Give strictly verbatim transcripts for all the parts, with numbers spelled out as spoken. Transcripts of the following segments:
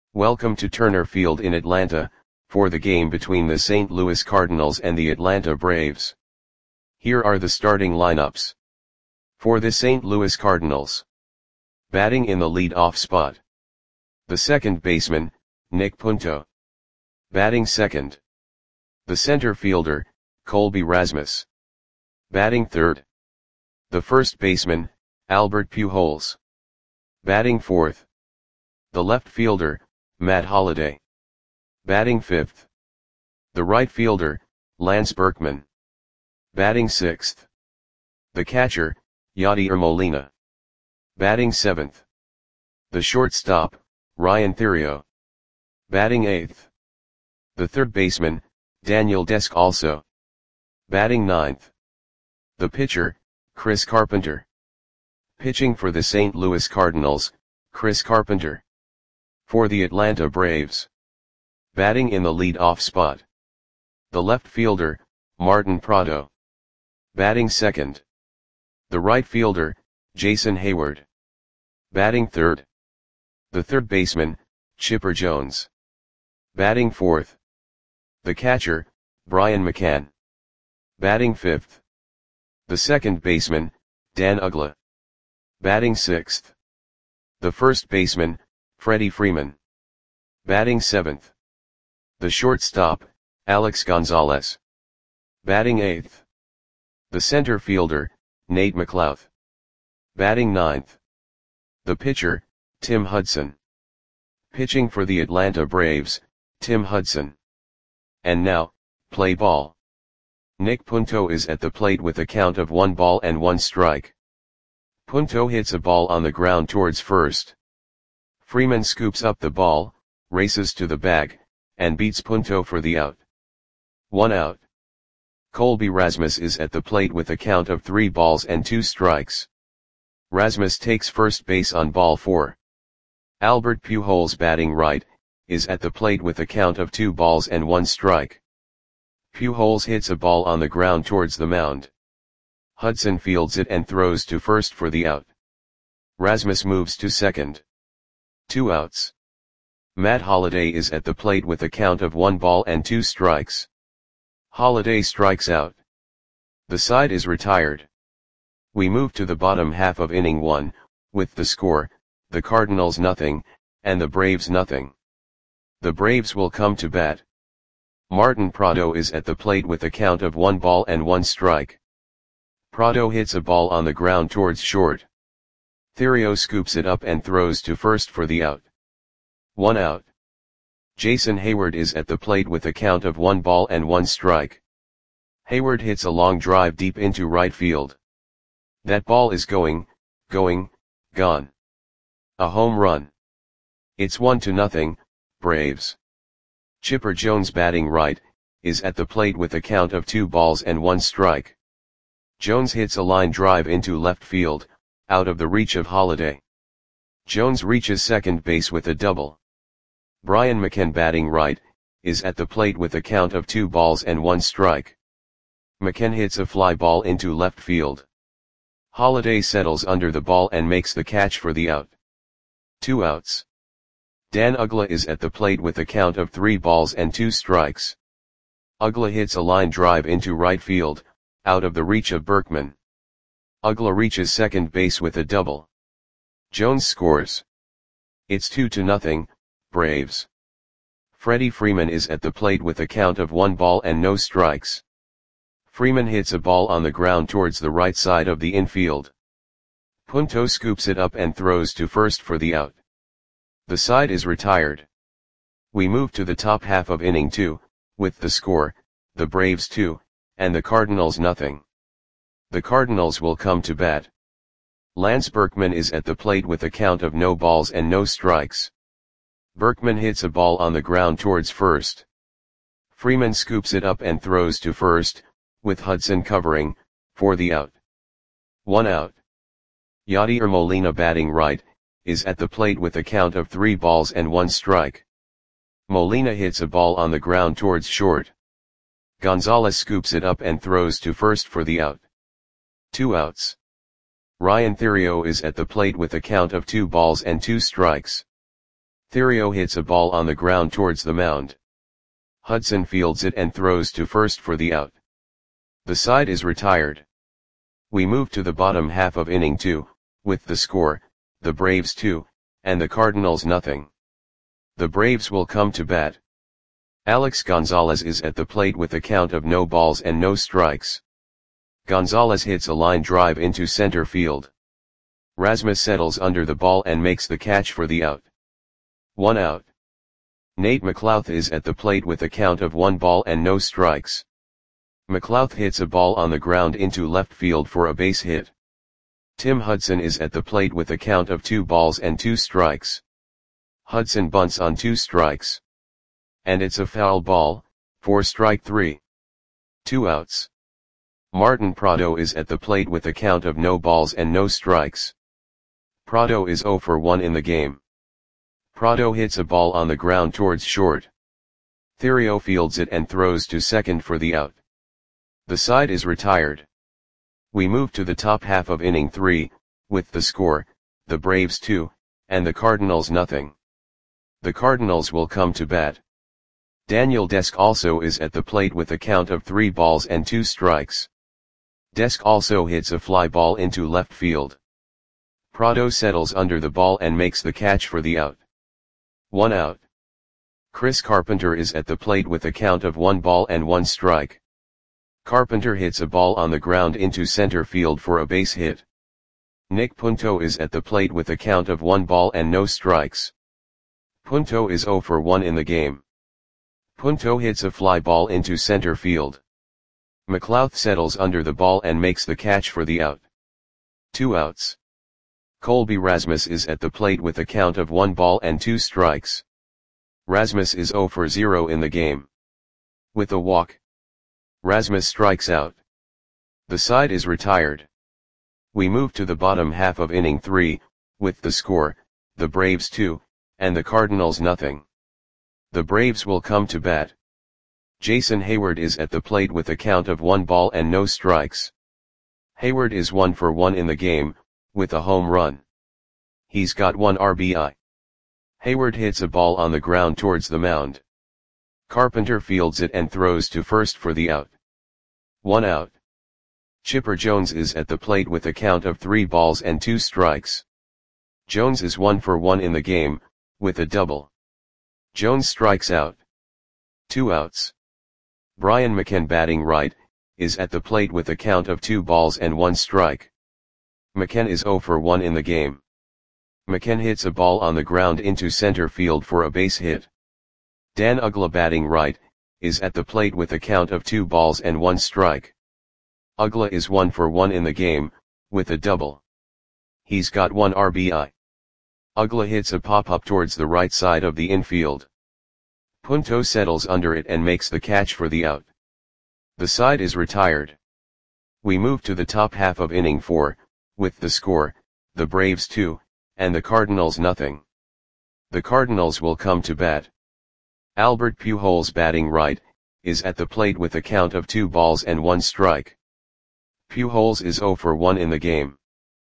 Welcome to Turner Field in Atlanta, for the game between the Saint Louis Cardinals and the Atlanta Braves. Here are the starting lineups. For the Saint Louis Cardinals. Batting in the lead-off spot. The second baseman, Nick Punto. Batting second. The center fielder, Colby Rasmus. Batting third. The first baseman, Albert Pujols. Batting fourth. The left fielder, Matt Holliday. Batting fifth. The right fielder, Lance Berkman. Batting sixth. The catcher, Yadier Molina. Batting seventh. The shortstop, Ryan Theriot. Batting eighth. The third baseman, Daniel Descalso. Batting ninth. The pitcher, Chris Carpenter. Pitching for the Saint Louis Cardinals, Chris Carpenter. For the Atlanta Braves. Batting in the lead-off spot. The left fielder, Martin Prado. Batting second. The right fielder, Jason Heyward. Batting third. The third baseman, Chipper Jones. Batting fourth. The catcher, Brian McCann. Batting fifth. The second baseman, Dan Uggla. Batting sixth. The first baseman, Freddie Freeman. Batting seventh. The shortstop, Alex Gonzalez. Batting eighth. The center fielder, Nate McLouth. Batting ninth. The pitcher, Tim Hudson. Pitching for the Atlanta Braves, Tim Hudson. And now, play ball. Nick Punto is at the plate with a count of one ball and one strike. Punto hits a ball on the ground towards first. Freeman scoops up the ball, races to the bag, and beats Punto for the out. One out. Colby Rasmus is at the plate with a count of three balls and two strikes. Rasmus takes first base on ball four. Albert Pujols, batting right, is at the plate with a count of two balls and one strike. Pujols hits a ball on the ground towards the mound. Hudson fields it and throws to first for the out. Rasmus moves to second. Two outs. Matt Holliday is at the plate with a count of one ball and two strikes. Holliday strikes out. The side is retired. We move to the bottom half of inning one, with the score, the Cardinals nothing, and the Braves nothing. The Braves will come to bat. Martin Prado is at the plate with a count of one ball and one strike. Prado hits a ball on the ground towards short. Theriot scoops it up and throws to first for the out. One out. Jason Heyward is at the plate with a count of one ball and one strike. Heyward hits a long drive deep into right field. That ball is going, going, gone. A home run. It's one to nothing, Braves. Chipper Jones, batting right, is at the plate with a count of two balls and one strike. Jones hits a line drive into left field, out of the reach of Holliday. Jones reaches second base with a double. Brian McCann, batting right, is at the plate with a count of two balls and one strike. McCann hits a fly ball into left field. Holliday settles under the ball and makes the catch for the out. Two outs. Dan Uggla is at the plate with a count of three balls and two strikes. Uggla hits a line drive into right field, out of the reach of Berkman. Uggla reaches second base with a double. Jones scores. It's two to nothing, Braves. Freddie Freeman is at the plate with a count of one ball and no strikes. Freeman hits a ball on the ground towards the right side of the infield. Punto scoops it up and throws to first for the out. The side is retired. We move to the top half of inning two, with the score, the Braves two, and the Cardinals nothing. The Cardinals will come to bat. Lance Berkman is at the plate with a count of no balls and no strikes. Berkman hits a ball on the ground towards first. Freeman scoops it up and throws to first, with Hudson covering, for the out. One out. Yadier Molina, batting right, is at the plate with a count of three balls and one strike. Molina hits a ball on the ground towards short. Gonzalez scoops it up and throws to first for the out. Two outs. Ryan Theriot is at the plate with a count of two balls and two strikes. Therio hits a ball on the ground towards the mound. Hudson fields it and throws to first for the out. The side is retired. We move to the bottom half of inning two, with the score, the Braves two, and the Cardinals nothing. The Braves will come to bat. Alex Gonzalez is at the plate with a count of no balls and no strikes. Gonzalez hits a line drive into center field. Rasmus settles under the ball and makes the catch for the out. One out. Nate McLouth is at the plate with a count of one ball and no strikes. McLouth hits a ball on the ground into left field for a base hit. Tim Hudson is at the plate with a count of two balls and two strikes. Hudson bunts on two strikes. And it's a foul ball, for strike three. Two outs. Martin Prado is at the plate with a count of no balls and no strikes. Prado is oh for one in the game. Prado hits a ball on the ground towards short. Therio fields it and throws to second for the out. The side is retired. We move to the top half of inning three, with the score, the Braves two, and the Cardinals nothing. The Cardinals will come to bat. Daniel Desk also is at the plate with a count of three balls and two strikes. Desk also hits a fly ball into left field. Prado settles under the ball and makes the catch for the out. One out. Chris Carpenter is at the plate with a count of one ball and one strike. Carpenter hits a ball on the ground into center field for a base hit. Nick Punto is at the plate with a count of one ball and no strikes. Punto is oh for one in the game. Punto hits a fly ball into center field. McLouth settles under the ball and makes the catch for the out. Two outs. Colby Rasmus is at the plate with a count of one ball and two strikes. Rasmus is oh for zero in the game. With a walk, Rasmus strikes out. The side is retired. We move to the bottom half of inning three, with the score, the Braves two, and the Cardinals nothing. The Braves will come to bat. Jason Hayward is at the plate with a count of one ball and no strikes. Hayward is one for one in the game, with a home run. He's got one R B I. Hayward hits a ball on the ground towards the mound. Carpenter fields it and throws to first for the out. One out. Chipper Jones is at the plate with a count of three balls and two strikes. Jones is one for one in the game, with a double. Jones strikes out. Two outs. Brian McCann, batting right, is at the plate with a count of two balls and one strike. McCann is oh for one in the game. McCann hits a ball on the ground into center field for a base hit. Dan Uggla, batting right, is at the plate with a count of two balls and one strike. Uggla is one for one in the game, with a double. He's got one R B I. Uggla hits a pop-up towards the right side of the infield. Punto settles under it and makes the catch for the out. The side is retired. We move to the top half of inning four, with the score, the Braves two, and the Cardinals nothing. The Cardinals will come to bat. Albert Pujols, batting right, is at the plate with a count of two balls and one strike. Pujols is oh for one in the game.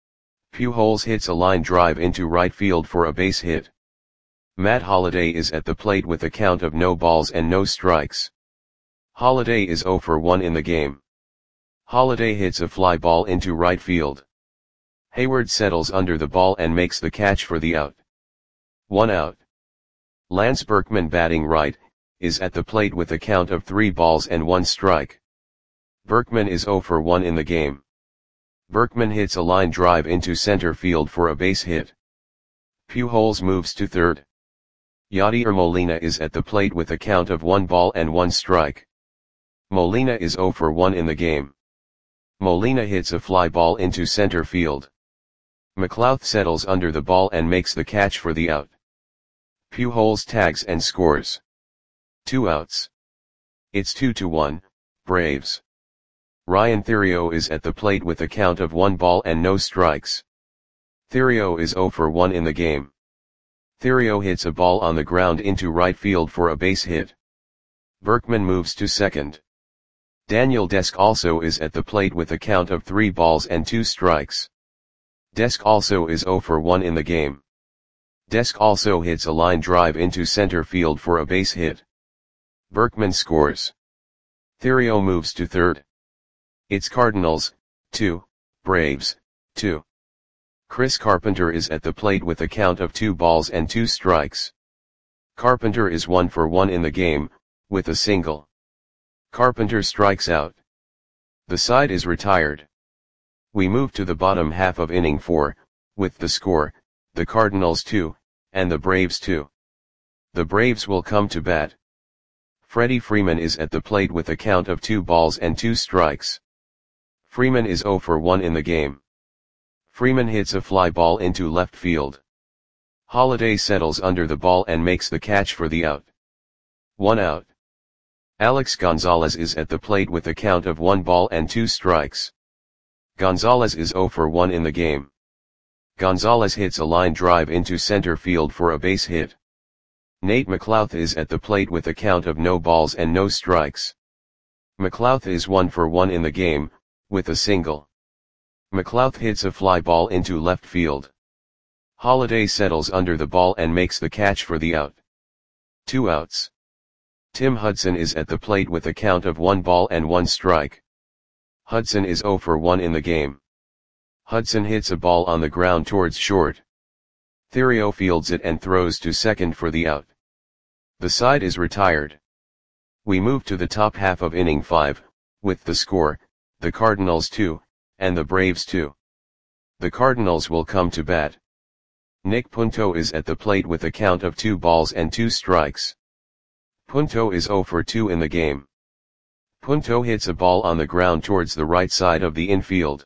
Pujols hits a line drive into right field for a base hit. Matt Holliday is at the plate with a count of no balls and no strikes. Holliday is oh for one in the game. Holliday hits a fly ball into right field. Hayward settles under the ball and makes the catch for the out. One out. Lance Berkman, batting right, is at the plate with a count of three balls and one strike. Berkman is oh for one in the game. Berkman hits a line drive into center field for a base hit. Pujols moves to third. Yadier Molina is at the plate with a count of one ball and one strike. Molina is oh for one in the game. Molina hits a fly ball into center field. McLouth settles under the ball and makes the catch for the out. Pujols tags and scores. Two outs. It's two to one, Braves. Ryan Therio is at the plate with a count of one ball and no strikes. Therio is oh for one in the game. Therio hits a ball on the ground into right field for a base hit. Berkman moves to second. Daniel Desk also is at the plate with a count of three balls and two strikes. Desk also is oh for one in the game. Desk also hits a line drive into center field for a base hit. Berkman scores. Theriot moves to third. It's Cardinals, two, Braves, two. Chris Carpenter is at the plate with a count of two balls and two strikes. Carpenter is one for one in the game, with a single. Carpenter strikes out. The side is retired. We move to the bottom half of inning four, with the score, the Cardinals two, and the Braves two. The Braves will come to bat. Freddie Freeman is at the plate with a count of two balls and two strikes. Freeman is zero for one in the game. Freeman hits a fly ball into left field. Holliday settles under the ball and makes the catch for the out. One out. Alex Gonzalez is at the plate with a count of one ball and two strikes. Gonzalez is zero for one in the game. Gonzalez hits a line drive into center field for a base hit. Nate McLouth is at the plate with a count of no balls and no strikes. McLouth is one for one in the game, with a single. McLouth hits a fly ball into left field. Holliday settles under the ball and makes the catch for the out. Two outs. Tim Hudson is at the plate with a count of one ball and one strike. Hudson is zero for one in the game. Hudson hits a ball on the ground towards short. Theriot fields it and throws to second for the out. The side is retired. We move to the top half of inning five, with the score, the Cardinals two, and the Braves two. The Cardinals will come to bat. Nick Punto is at the plate with a count of two balls and two strikes. Punto is zero for two in the game. Punto hits a ball on the ground towards the right side of the infield.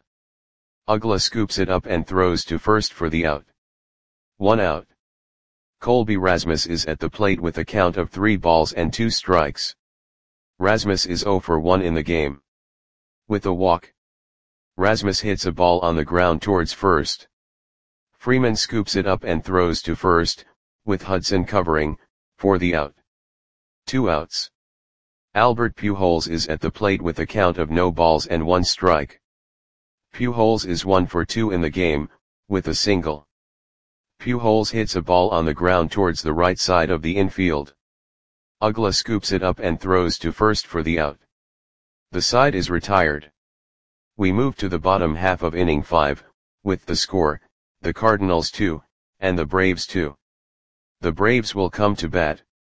Ugla scoops it up and throws to first for the out. One out. Colby Rasmus is at the plate with a count of three balls and two strikes. Rasmus is zero for one in the game. With a walk. Rasmus hits a ball on the ground towards first. Freeman scoops it up and throws to first, with Hudson covering, for the out. Two outs. Albert Pujols is at the plate with a count of no balls and one strike. Pujols is one for two in the game, with a single. Pujols hits a ball on the ground towards the right side of the infield. Ugla scoops it up and throws to first for the out. The side is retired. We move to the bottom half of inning five, with the score, the Cardinals two, and the Braves two. The Braves will come to bat.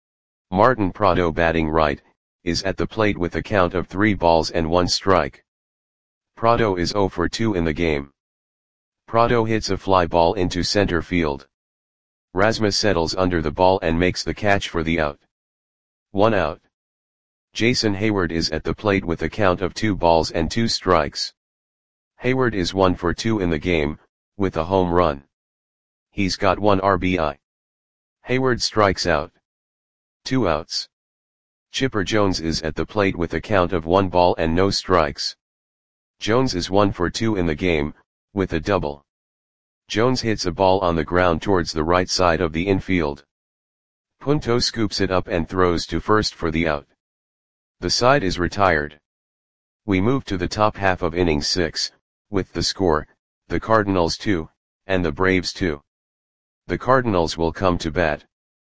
Martin Prado, batting right, is at the plate with a count of three balls and one strike. Prado is zero for two in the game. Prado hits a fly ball into center field. Rasmus settles under the ball and makes the catch for the out. One out. Jason Hayward is at the plate with a count of two balls and two strikes. Hayward is one for two in the game, with a home run. He's got one R B I. Hayward strikes out. Two outs. Chipper Jones is at the plate with a count of one ball and no strikes. Jones is one for two in the game, with a double. Jones hits a ball on the ground towards the right side of the infield. Punto scoops it up and throws to first for the out. The side is retired. We move to the top half of inning six, with the score, the Cardinals two, and the Braves two. The Cardinals will come to bat.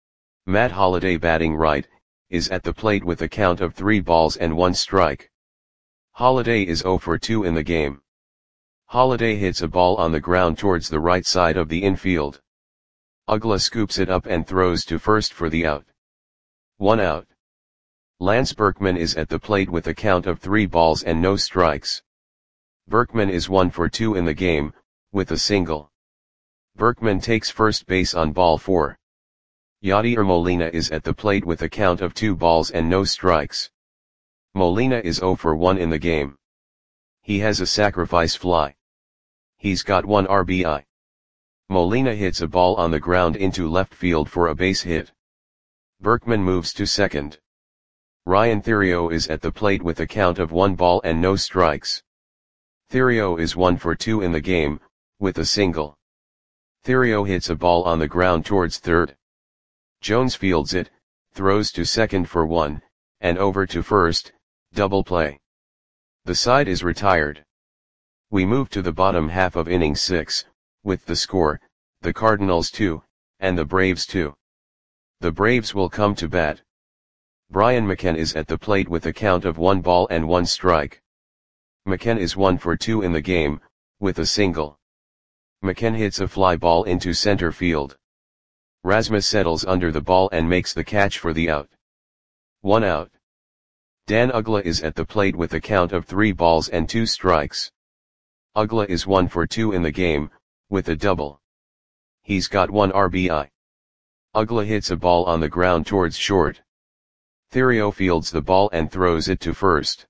Matt Holliday, batting right, is at the plate with a count of three balls and one strike. Holliday is zero for two in the game. Holliday hits a ball on the ground towards the right side of the infield. Ugla scoops it up and throws to first for the out. One out. Lance Berkman is at the plate with a count of three balls and no strikes. Berkman is one for two in the game, with a single. Berkman takes first base on ball four. Yadier Molina is at the plate with a count of two balls and no strikes. Molina is zero for one in the game. He has a sacrifice fly. He's got one R B I. Molina hits a ball on the ground into left field for a base hit. Berkman moves to second. Ryan Theriot is at the plate with a count of one ball and no strikes. Theriot is one for two in the game, with a single. Theriot hits a ball on the ground towards third. Jones fields it, throws to second for one, and over to first, double play. The side is retired. We move to the bottom half of inning six, with the score, the Cardinals two, and the Braves two. The Braves will come to bat. Brian McCann is at the plate with a count of one ball and one strike. McCann is one for two in the game, with a single. McCann hits a fly ball into center field. Rasmus settles under the ball and makes the catch for the out. One out. Dan Uggla is at the plate with a count of three balls and two strikes. Uggla is one for two in the game, with a double. He's got one R B I. Uggla hits a ball on the ground towards short. Theriot fields the ball and throws it to first.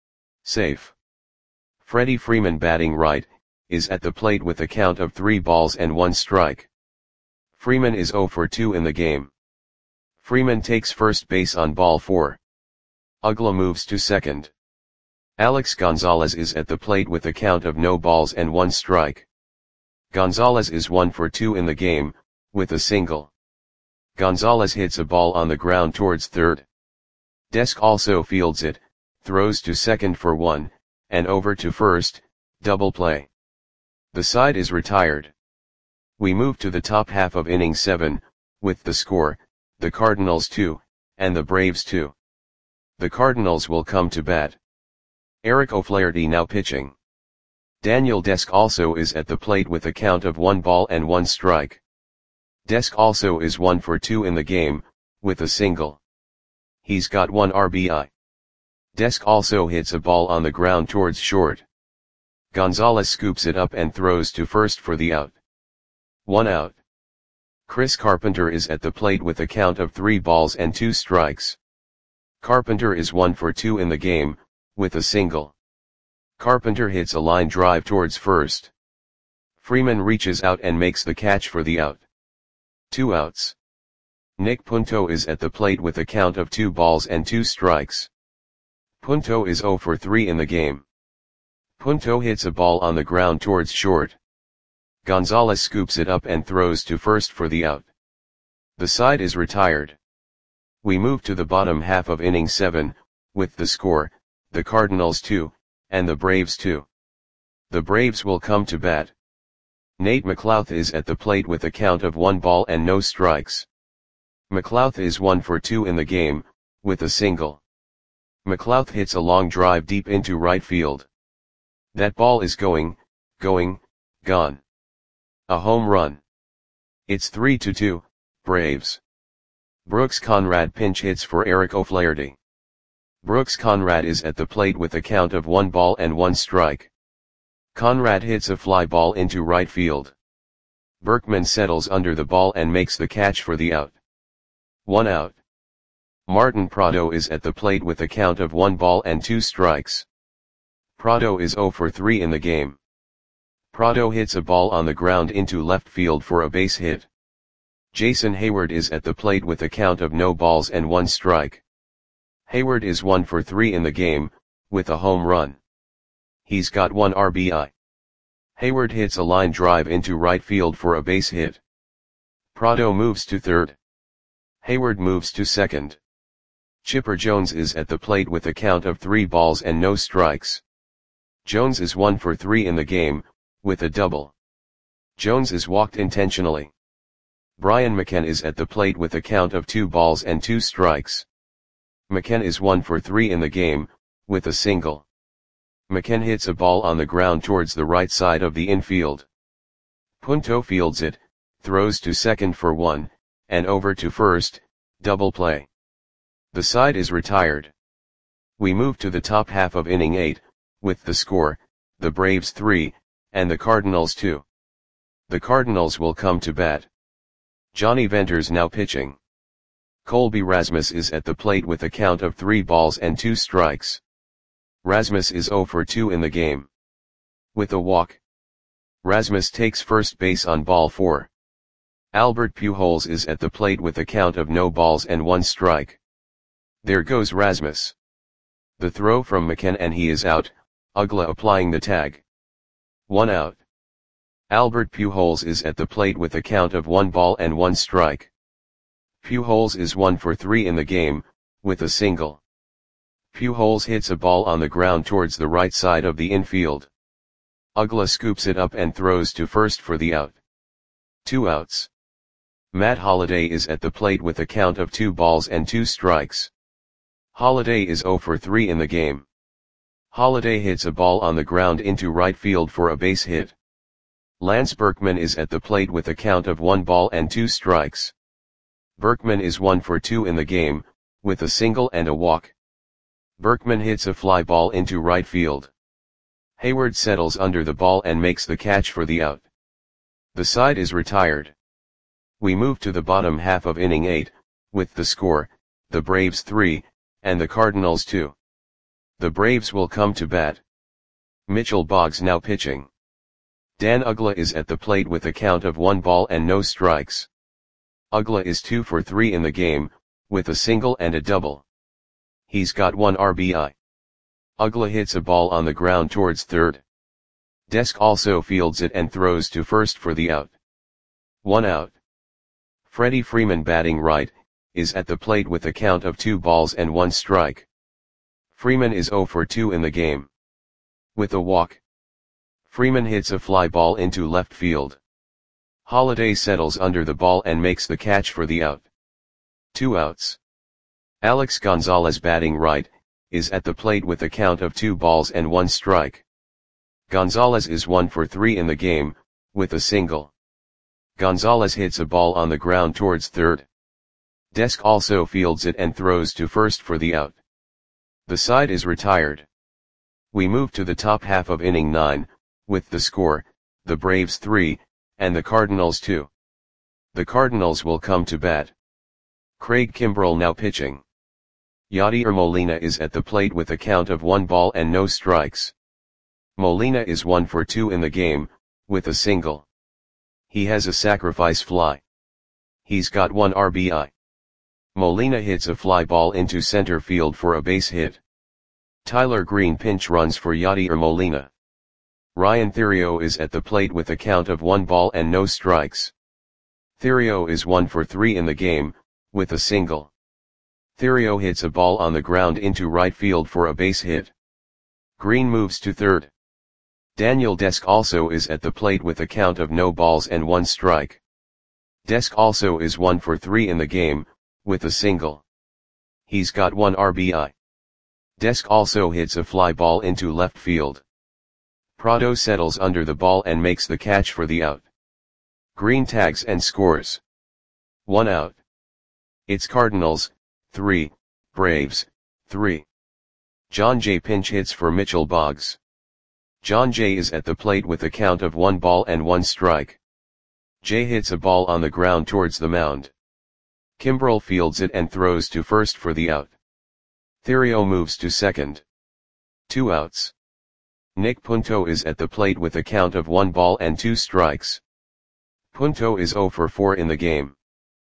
Safe. Freddie Freeman, batting right, is at the plate with a count of three balls and one strike. Freeman is zero for two in the game. Freeman takes first base on ball four. Uggla moves to second. Alex Gonzalez is at the plate with a count of no balls and one strike. Gonzalez is one for two in the game, with a single. Gonzalez hits a ball on the ground towards third. Desk also fields it, throws to second for one, and over to first, double play. The side is retired. We move to the top half of inning seven, with the score, the Cardinals two, and the Braves two. The Cardinals will come to bat. Eric O'Flaherty now pitching. Daniel Desk also is at the plate with a count of one ball and one strike. Desk also is one for two in the game, with a single. He's got one R B I. Desk also hits a ball on the ground towards short. Gonzalez scoops it up and throws to first for the out. One out. Chris Carpenter is at the plate with a count of three balls and two strikes. Carpenter is one for two in the game, with a single. Carpenter hits a line drive towards first. Freeman reaches out and makes the catch for the out. Two outs. Nick Punto is at the plate with a count of two balls and two strikes. Punto is zero for three in the game. Punto hits a ball on the ground towards short. Gonzalez scoops it up and throws to first for the out. The side is retired. We move to the bottom half of inning seven, with the score, the Cardinals two, and the Braves two. The Braves will come to bat. Nate McLouth is at the plate with a count of one ball and no strikes. McLouth is one for two in the game, with a single. McLouth hits a long drive deep into right field. That ball is going, going, gone. A home run. It's three to two, Braves. Brooks Conrad pinch hits for Eric O'Flaherty. Brooks Conrad is at the plate with a count of one ball and one strike. Conrad hits a fly ball into right field. Berkman settles under the ball and makes the catch for the out. One out. Martin Prado is at the plate with a count of one ball and two strikes. Prado is zero for three in the game. Prado hits a ball on the ground into left field for a base hit. Jason Hayward is at the plate with a count of no balls and one strike. Hayward is one for three in the game, with a home run. He's got one R B I. Hayward hits a line drive into right field for a base hit. Prado moves to third. Hayward moves to second. Chipper Jones is at the plate with a count of three balls and no strikes. Jones is one for three in the game, with a double. Jones is walked intentionally. Brian McCann is at the plate with a count of two balls and two strikes. McCann is one for three in the game, with a single. McCann hits a ball on the ground towards the right side of the infield. Punto fields it, throws to second for one, and over to first, double play. The side is retired. We move to the top half of inning eight, with the score, the Braves three, and the Cardinals two. The Cardinals will come to bat. Johnny Venters now pitching. Colby Rasmus is at the plate with a count of three balls and two strikes. Rasmus is zero for two in the game. With a walk. Rasmus takes first base on ball four. Albert Pujols is at the plate with a count of no balls and one strike. There goes Rasmus. The throw from McCann and he is out, Uggla applying the tag. One out. Albert Pujols is at the plate with a count of one ball and one strike. Pujols is one for three in the game, with a single. Pujols hits a ball on the ground towards the right side of the infield. Uggla scoops it up and throws to first for the out. Two outs. Matt Holliday is at the plate with a count of two balls and two strikes. Holliday is zero for three in the game. Holliday hits a ball on the ground into right field for a base hit. Lance Berkman is at the plate with a count of one ball and two strikes. Berkman is one for two in the game, with a single and a walk. Berkman hits a fly ball into right field. Hayward settles under the ball and makes the catch for the out. The side is retired. We move to the bottom half of inning eight, with the score, the Braves three, and the Cardinals two. The Braves will come to bat. Mitchell Boggs now pitching. Dan Uggla is at the plate with a count of one ball and no strikes. Uggla is two for three in the game, with a single and a double. He's got one R B I. Uggla hits a ball on the ground towards third. Desk also fields it and throws to first for the out. One out. Freddie Freeman, batting right, is at the plate with a count of two balls and one strike. Freeman is zero for two in the game. With a walk. Freeman hits a fly ball into left field. Holliday settles under the ball and makes the catch for the out. Two outs. Alex Gonzalez, batting right, is at the plate with a count of two balls and one strike. Gonzalez is one for three in the game, with a single. Gonzalez hits a ball on the ground towards third. Desk also fields it and throws to first for the out. The side is retired. We move to the top half of inning nine, with the score, the Braves three, and the Cardinals two. The Cardinals will come to bat. Craig Kimbrel now pitching. Yadier Molina is at the plate with a count of one ball and no strikes. Molina is one for two in the game, with a single. He has a sacrifice fly. He's got one R B I. Molina hits a fly ball into center field for a base hit. Tyler Green pinch runs for Yadier Molina. Ryan Theriot is at the plate with a count of one ball and no strikes. Theriot is one for three in the game, with a single. Theriot hits a ball on the ground into right field for a base hit. Green moves to third. Daniel Desk also is at the plate with a count of no balls and one strike. Desk also is one for three in the game, with a single. He's got one R B I. Desk also hits a fly ball into left field. Prado settles under the ball and makes the catch for the out. Green tags and scores. One out. It's Cardinals, three, Braves, three. John Jay pinch hits for Mitchell Boggs. John Jay is at the plate with a count of one ball and one strike. Jay hits a ball on the ground towards the mound. Kimbrel fields it and throws to first for the out. Theriot moves to second. Two outs. Nick Punto is at the plate with a count of one ball and two strikes. Punto is zero for four in the game.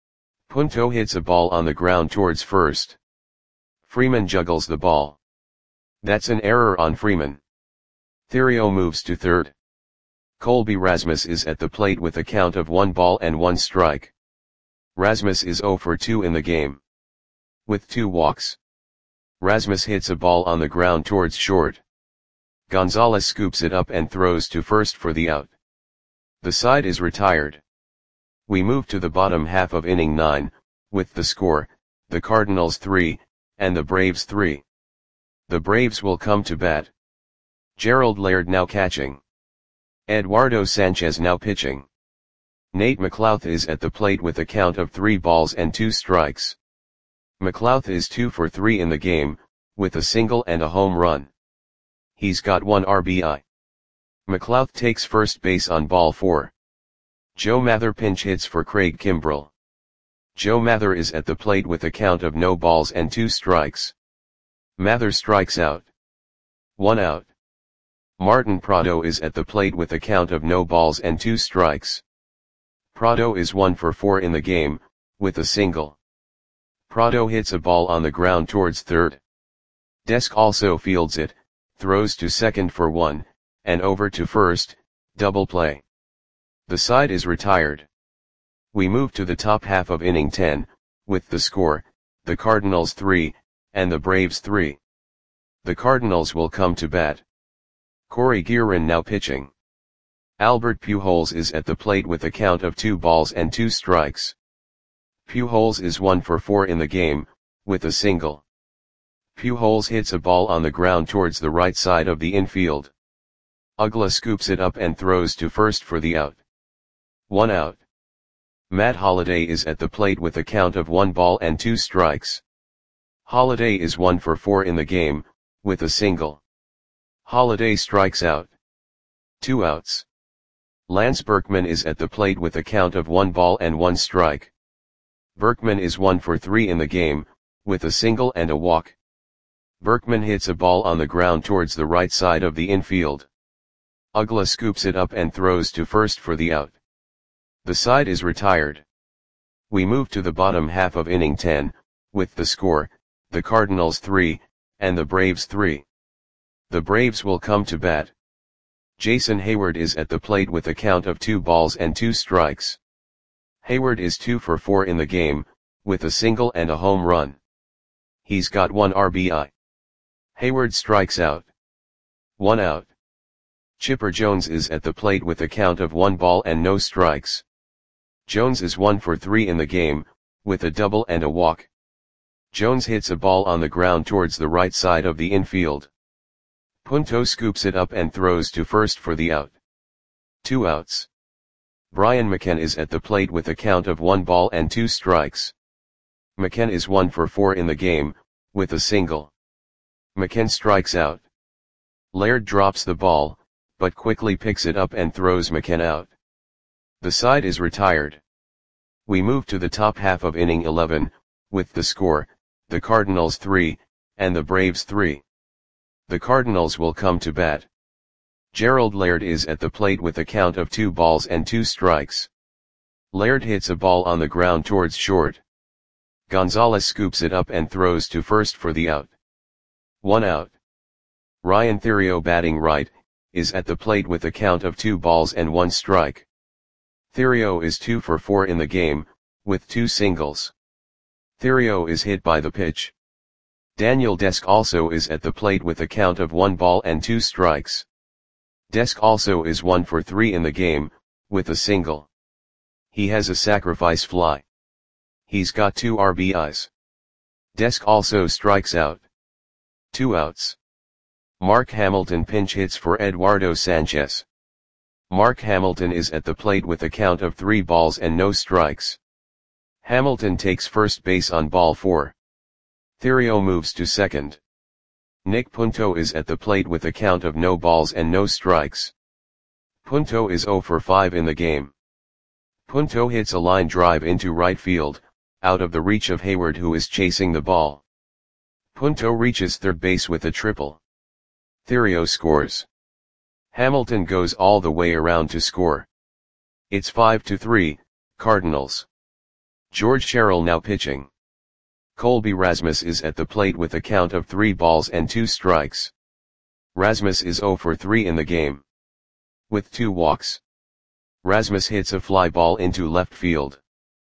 Punto hits a ball on the ground towards first. Freeman juggles the ball. That's an error on Freeman. Theriot moves to third. Colby Rasmus is at the plate with a count of one ball and one strike. Rasmus is zero for two in the game. With two walks. Rasmus hits a ball on the ground towards short. Gonzalez scoops it up and throws to first for the out. The side is retired. We move to the bottom half of inning nine, with the score, the Cardinals three, and the Braves three. The Braves will come to bat. Gerald Laird now catching. Eduardo Sanchez now pitching. Nate McLouth is at the plate with a count of three balls and two strikes. McLouth is two for three in the game, with a single and a home run. He's got one R B I. McLouth takes first base on ball four. Joe Mather pinch hits for Craig Kimbrel. Joe Mather is at the plate with a count of no balls and two strikes. Mather strikes out. One out. Martin Prado is at the plate with a count of no balls and two strikes. Prado is one for four in the game, with a single. Prado hits a ball on the ground towards third. Desk also fields it, throws to second for one, and over to first, double play. The side is retired. We move to the top half of inning ten, with the score, the Cardinals three, and the Braves three. The Cardinals will come to bat. Corey Guerin now pitching. Albert Pujols is at the plate with a count of two balls and two strikes. Pujols is one for four in the game, with a single. Pujols hits a ball on the ground towards the right side of the infield. Uggla scoops it up and throws to first for the out. One out. Matt Holliday is at the plate with a count of one ball and two strikes. Holliday is one for four in the game, with a single. Holliday strikes out. Two outs. Lance Berkman is at the plate with a count of one ball and one strike. Berkman is one for three in the game, with a single and a walk. Berkman hits a ball on the ground towards the right side of the infield. Uggla scoops it up and throws to first for the out. The side is retired. We move to the bottom half of inning ten, with the score, the Cardinals three, and the Braves three. The Braves will come to bat. Jason Heyward is at the plate with a count of two balls and two strikes. Heyward is two for four in the game, with a single and a home run. He's got one R B I. Heyward strikes out. One out. Chipper Jones is at the plate with a count of one ball and no strikes. Jones is one for three in the game, with a double and a walk. Jones hits a ball on the ground towards the right side of the infield. Punto scoops it up and throws to first for the out. Two outs. Brian McCann is at the plate with a count of one ball and two strikes. McCann is one for four in the game, with a single. McCann strikes out. Laird drops the ball, but quickly picks it up and throws McCann out. The side is retired. We move to the top half of inning eleven, with the score, the Cardinals three, and the Braves three. The Cardinals will come to bat. Gerald Laird is at the plate with a count of two balls and two strikes. Laird hits a ball on the ground towards short. Gonzalez scoops it up and throws to first for the out. One out. Ryan Theriot, batting right, is at the plate with a count of two balls and one strike. Theriot is two for four in the game, with two singles. Theriot is hit by the pitch. Daniel Desk also is at the plate with a count of one ball and two strikes. Desk also is one for three in the game, with a single. He has a sacrifice fly. He's got two R B Is. Desk also strikes out. Two outs. Mark Hamilton pinch hits for Eduardo Sanchez. Mark Hamilton is at the plate with a count of three balls and no strikes. Hamilton takes first base on ball four. Theriot moves to second. Nick Punto is at the plate with a count of no balls and no strikes. Punto is zero for five in the game. Punto hits a line drive into right field, out of the reach of Heyward, who is chasing the ball. Punto reaches third base with a triple. Theriot scores. Hamilton goes all the way around to score. It's five to three, Cardinals. George Sherrill now pitching. Colby Rasmus is at the plate with a count of three balls and two strikes. Rasmus is zero for three in the game. With two walks. Rasmus hits a fly ball into left field.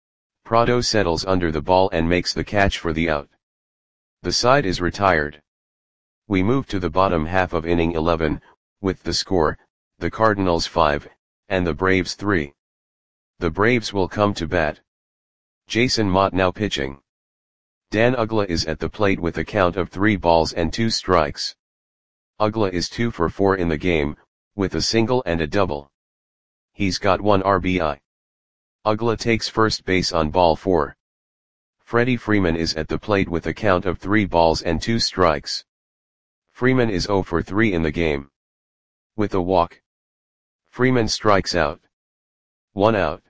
Prado settles under the ball and makes the catch for the out. The side is retired. We move to the bottom half of inning eleven, with the score, the Cardinals five, and the Braves three. The Braves will come to bat. Jason Motte now pitching. Dan Uggla is at the plate with a count of three balls and two strikes. Uggla is two for four in the game, with a single and a double. He's got one R B I. Uggla takes first base on ball four. Freddie Freeman is at the plate with a count of three balls and two strikes. Freeman is zero for three in the game. With a walk. Freeman strikes out. One out.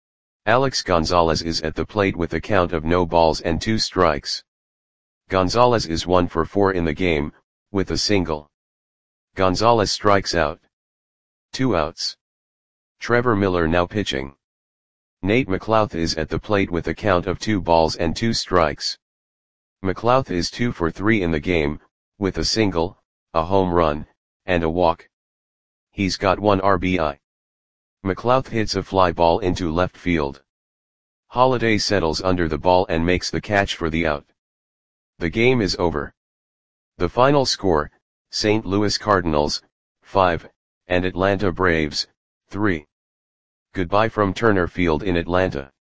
Alex Gonzalez is at the plate with a count of no balls and two strikes. Gonzalez is one for four in the game, with a single. Gonzalez strikes out. Two outs. Trevor Miller now pitching. Nate McLouth is at the plate with a count of two balls and two strikes. McLouth is two for three in the game, with a single, a home run, and a walk. He's got one R B I. McLouth hits a fly ball into left field. Holliday settles under the ball and makes the catch for the out. The game is over. The final score, Saint Louis Cardinals, five, and Atlanta Braves, three. Goodbye from Turner Field in Atlanta.